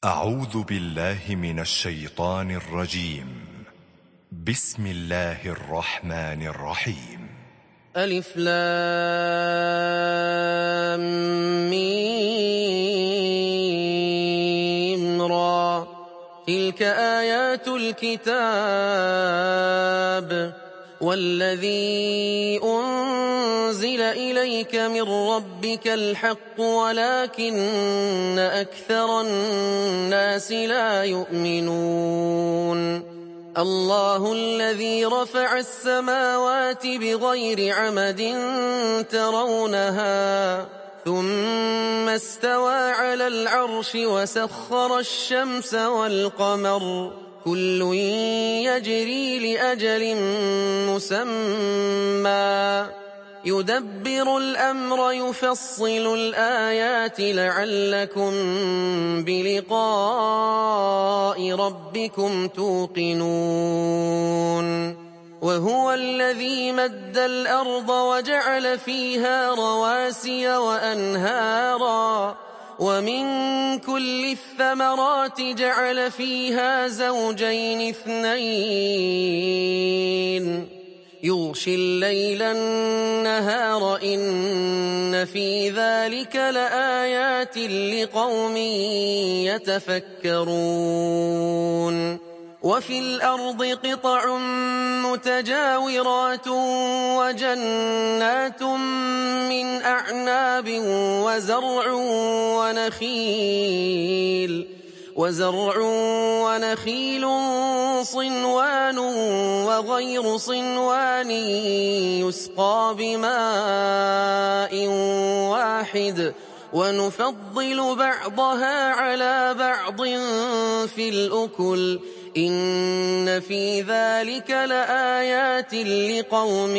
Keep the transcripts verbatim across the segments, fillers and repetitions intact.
أعوذ بالله من الشيطان الرجيم. بسم الله الرحمن الرحيم. ألف لام ميم را. تلك آيات الكتاب والذي أنزل إليك من ربك الحق ولكن أكثر الناس لا يؤمنون. الله الذي رفع السماوات بغير عمد ترونها ثم استوى على العرش وسخر الشمس والقمر كل يجري لأجل مسمى يدبر الأمر يفصل الآيات لعلكم بلقاء ربكم توقنون. وهو الذي مد الأرض وجعل فيها رواسي وأنهارا ومن كل الثمرات جعل فيها زوجين اثنين يغشي الليل النهار إن في ذلك لآيات لقوم يتفكرون. وفي الأرض قطع متجاورات وجنات من أعناب وزرع ونخيل وزرع ونخيل صنوان وغير صنوان يسقى بماء واحد ونفضل بعضها على بعض في الأكل إن في ذلك لآيات لقوم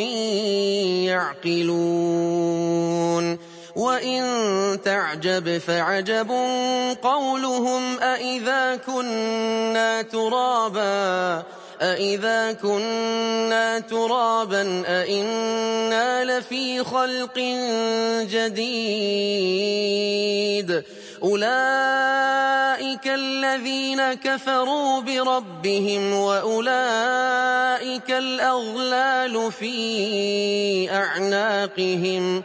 يعقلون. وإن تعجب فعجب قولهم أإذا كنا ترابا أإذا كنا ترابا أإنا لفي خلق جديد أولئك الذين كفروا بربهم وأولئك الأغلال في أعناقهم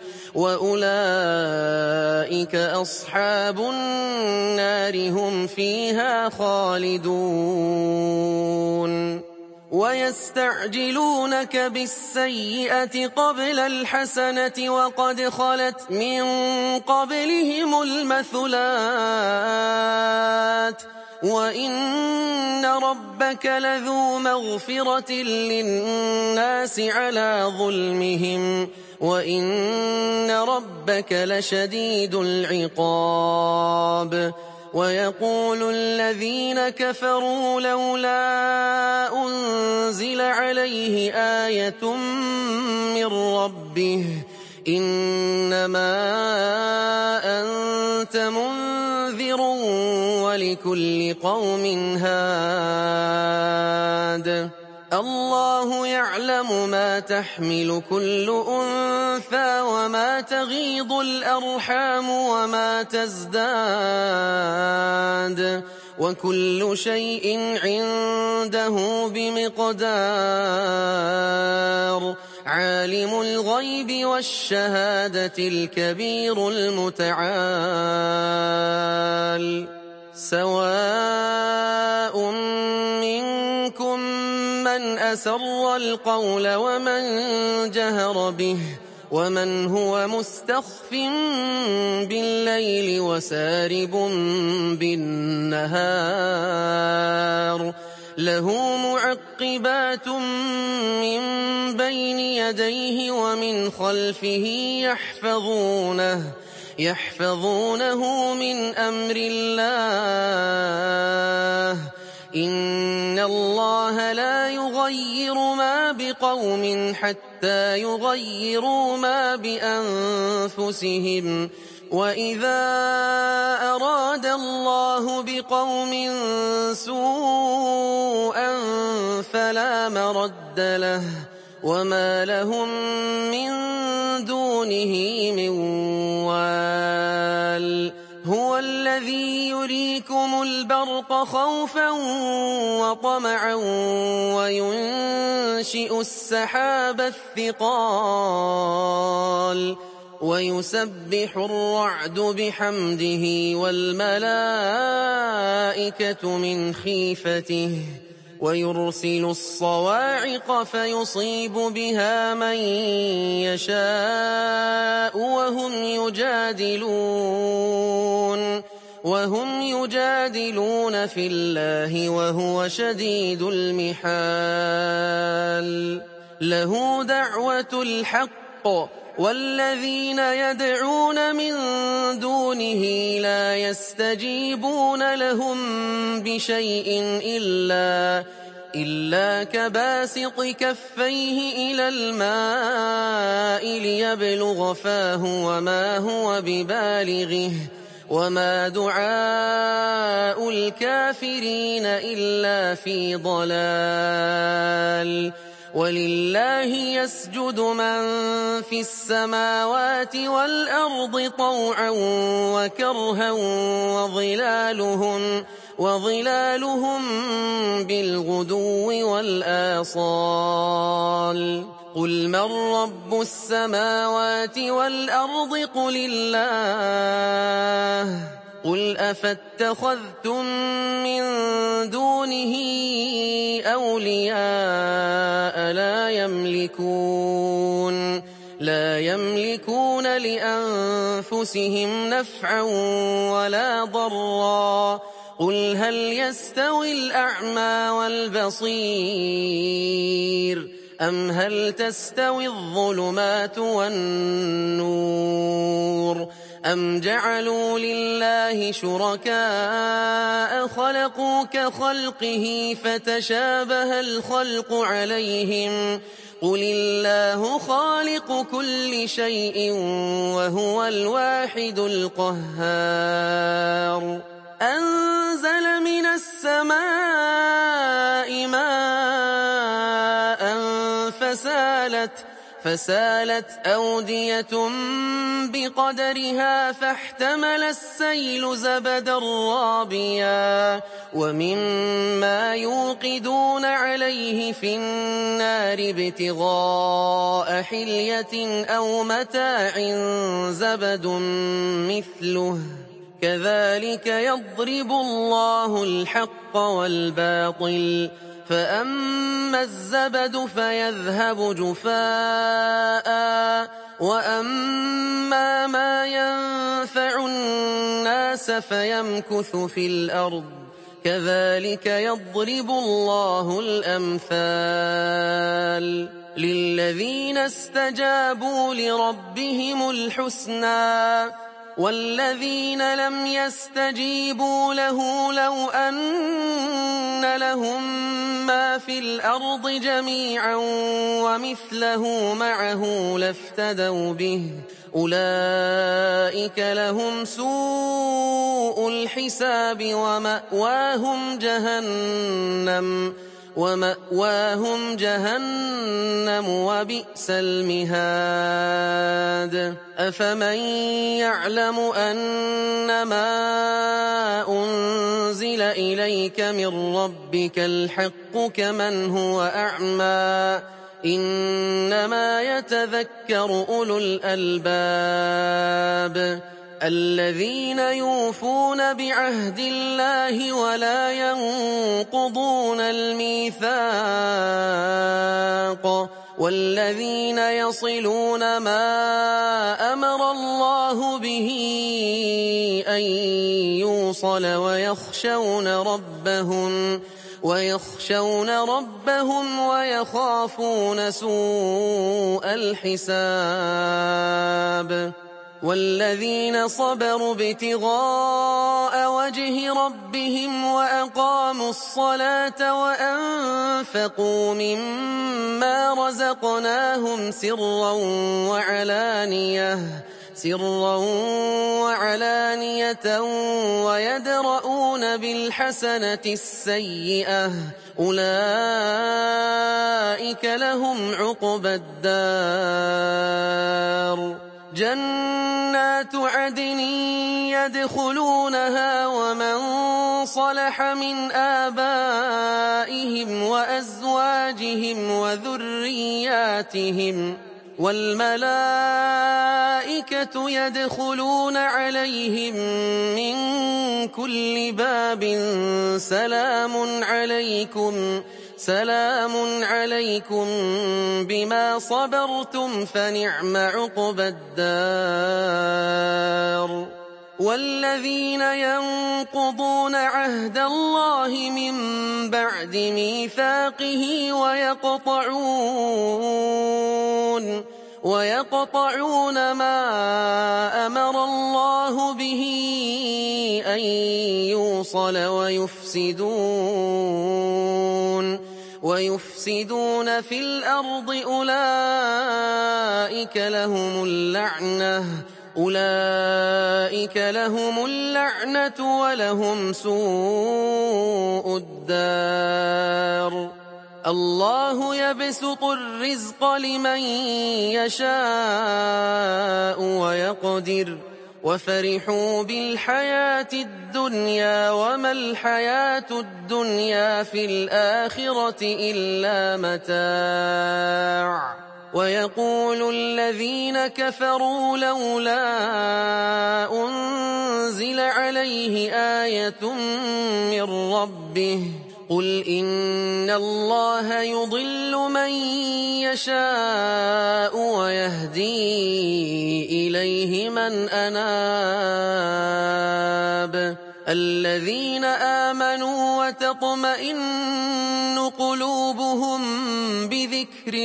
وأولئك أصحاب النار هم فيها خالدون. ويستعجلونك بالسيئة قبل الحسنة وقد خلت من قبلهم المثلات وإن ربك لذو مغفرة للناس على ظلمهم وإن ربك لشديد العقاب. ويقول الذين كفروا لولا أنزل عليه آية من ربه إنما أنت منذر ولكل قوم هاد. الله يعلم ما تحمل كل أنثى وما تغيض الأرحام وما تزداد وكل شيء عنده بمقدار. عالم الغيب والشهادة الكبير المتعال. سواء منكم من أسر القول ومن جهر به ومن هو مستخف بالليل وسارب بالنهار له معقبات من بين يديه ومن خلفه يحفظونه يحفظونه من أمر الله إن الله لا يغير ما بقوم حتى يغيروا ما بأنفسهم وإذا أراد الله بقوم سوءا فلا مرد له وما لهم من دونه من وال. هو الذي يريكم البرق خوفا وطمعا وينشئ السحاب الثقال ويسبح الرعد بحمده والملائكة من خيفته ويرسل الصواعق فيصيب بها من يشاء وهم يجادلون وهم يجادلون في الله وهو شديد المحال له دعوة الحق والذين يدعون من دونه لا يستجيبون لهم بشيء إلا إلا كباسط كفيه إلى الماء ليبلغ فاه وما هو ببالغه وما دعاء الكافرين إلا في ضلال ولله يسجد من في السماوات والأرض طوعا وكرها وظلالهم وظلالهم بالغدو والآصال قل من رب السماوات والأرض قل الله قل أفاتخذتم من دونه أولياء لا يملكون لا يملكون لأنفسهم نفعا ولا ضرا قل هل يستوي الأعمى والبصير أم هل تستوي الظلمات والنور أم جعلوا لله شركاء خلقوا كخلقه فتشابه الخلق عليهم قل الله خالق كل شيء وهو الواحد القهار أنزل من السماء ماء فسالت فسالت أودية بقدرها فاحتمل السيل زبدا رابيا ومما يوقدون عليه في النار ابتغاء حلية أو متاع زبد مثله كذلك يضرب الله الحق والباطل فأما الزبد فيذهب جفاء وأما ما ينفع الناس فيمكث في الأرض كذلك يضرب الله الأمثال للذين استجابوا لربهم الحسنى والذين لم يستجيبوا له لو أن لهم ما في الأرض جميعا ومثله معه لافتدوا به أولئك لهم سوء الحساب ومأواهم جهنم ومأواهم جهنم وبئس المهاد أفمن يعلم أنما أنزل إليك من ربك الحق كمن هو أعمى إنما يتذكر أولو الألباب الذين يوفون بعهد الله ولا ينقضون الميثاق والذين يصلون ما أمر الله به أن يوصل ويخشون ربهم ويخشون ربهم ويخافون سوء الحساب والذين صبروا ابتغاء وجه ربهم وأقاموا الصلاة وأنفقوا مما رزقناهم سرا وعلانية سرا وعلانية ويدرؤون بالحسنة السيئة أولئك لهم عقبى الدار جنات عدن يدخلونها ومن صلح من آبائهم وأزواجهم وذرياتهم والملائكة يدخلون عليهم من كل باب سلام عليكم سلام عليكم بما صبرتم فنعم عقبى الدار. والذين ينقضون عهد الله من بعد ميثاقه ويقطعون ويقطعون ما أمر الله به أن يوصل ويفسدون ويفسدون في الأرض أولئك لهم اللعنة أولئك لهم اللعنة ولهم سوء الدار. الله يبسط الرزق لمن يشاء ويقدر وفرحوا بالحياة الدنيا وما الحياة الدنيا في الآخرة إلا متاع. ويقول الذين كفروا لولا أنزل عليه آية من ربه قل إن الله يضل من يشاء ويهدي إليه من أناب. الذين آمنوا وتطمئن قلوبهم بذكر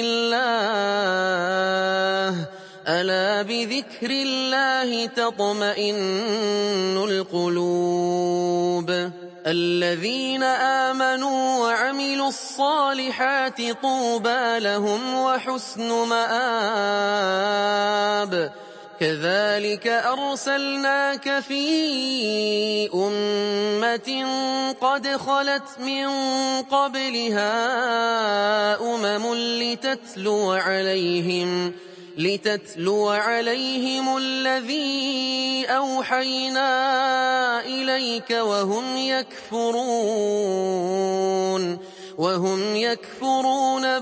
الله ألا بذكر الله تطمئن القلوب. الذين آمنوا وعملوا الصالحات طوبى لهم وحسن مآب. كذلك أرسلناك في أمة قد خلت من قبلها أمم لتتلو عليهم لتتلو عليهم الذي أوحينا إليك وهم يكفرون وهم يكفرون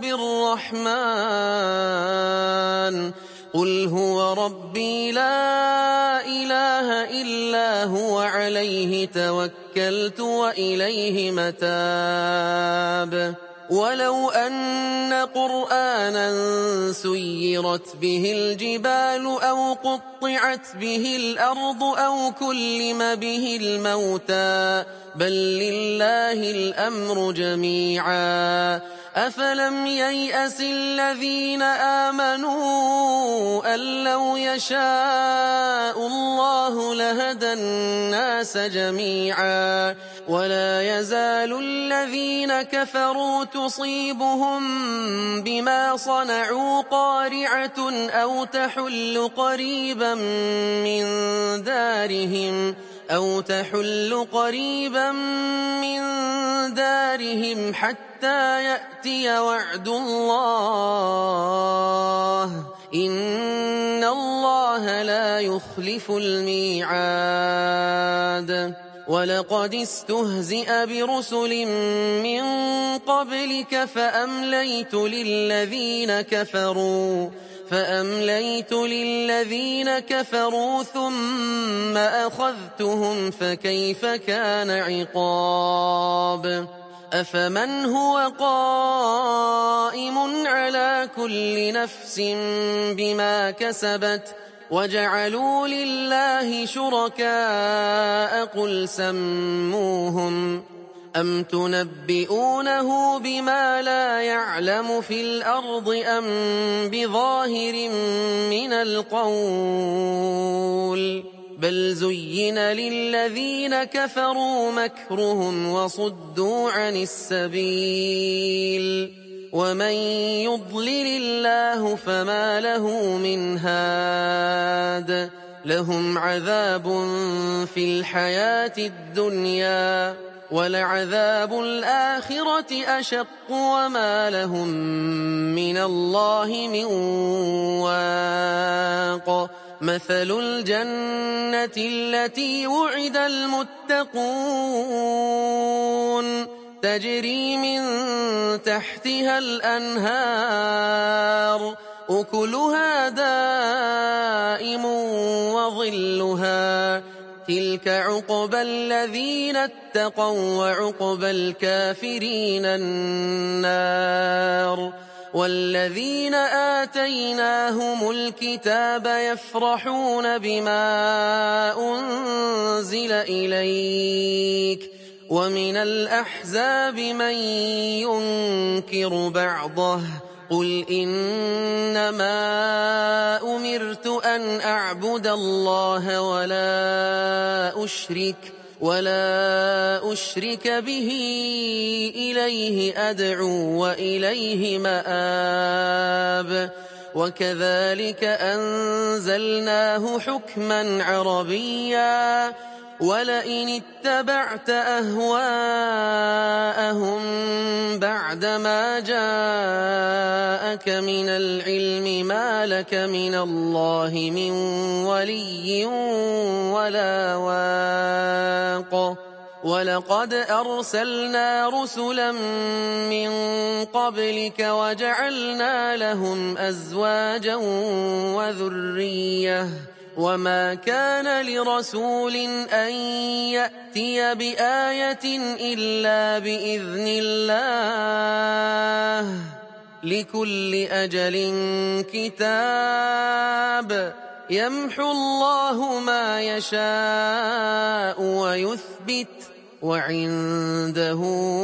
بالرحمن قل هو ربي لا إله إلا هو عليه توكلت وإليه متاب. ولو أن قرآنا سيرت به الجبال أو قطعت به الأرض أو كلم به الموتى بل لله الأمر جميعا أفلم ييأس الذين آمنوا أن لو يشاء الله لهدى الناس جميعا ولا يزال الذين كفروا تصيبهم بما صنعوا قارعة أو تحل قريبا من دارهم أو تحل قريبا من دارهم حتى يأتي وعد الله إن الله لا يخلف الميعاد. ولقد استهزئ برسل من قبلك فأمليت للذين كفروا فأمليت للذين كفروا ثم أخذتهم فكيف كان عقاب. أفمن هو قائم على كل نفس بما كسبت وجعلوا لله شركاء قل سموهم أم تنبئونه بما لا يعلم في الأرض أم بظاهر من القول بل زين للذين كفروا مكرهم وصدوا عن السبيل ومن يضلل الله فما له من هاد. لهم عذاب في الحياة الدنيا ولعذاب الآخرة أشق وما لهم من الله من واق. مثل الجنة التي وعد المتقون تجري من تحتها الأنهار أكلها دائم وظلها تلك عقبى الذين اتقوا وعقبى الكافرين النار والذين آتيناهم الكتاب يفرحون بما أنزل إليك ومن الأحزاب من ينكر بعضه قل إنما أمرت أن أعبد الله ولا أشرك ولا أشرك به إليه أدعو وإليه مآب وكذلك أنزلناه حكما عربيا ولئن اتبعت أهواءهم بعدما جاءك من العلم ما لك من الله من ولي ولا واق ولقد أرسلنا رسلا من قبلك وجعلنا لهم أزواجا وذرية وما كان لرسول أن يأتي بآية إلا بإذن الله لكل أجل كتاب يمحو الله ما يشاء ويثبت وعنده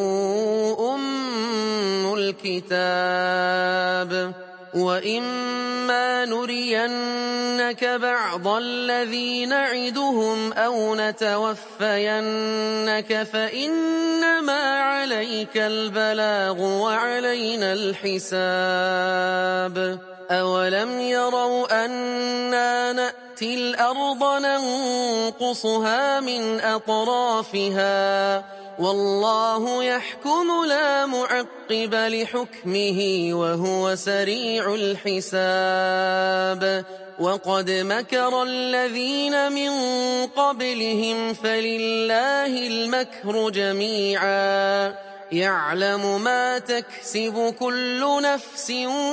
أم الكتاب وإما نرينك بعض الذي نعدهم أو نتوفينك فإنما عليك البلاغ وعلينا الحساب أولم يروا أنا نأتي الأرض ننقصها من أطرافها والله يحكم لا معقب لحكمه وهو سريع الحساب وقد مكر الذين من قبلهم فلله المكر جميعا يعلم ما تكسب كل نفس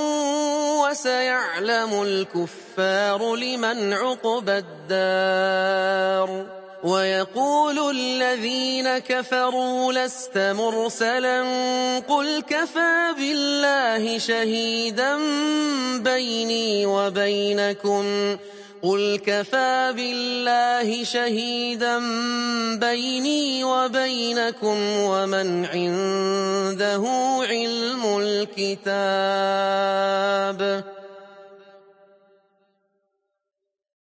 وسيعلم الكفار لمن عقبى الدار ويقول الذين كفروا لست مرسلا قل كفى بالله شهيدا بيني وبينكم قل كفى بالله شهيدا بيني وبينكم ومن عنده علم الكتاب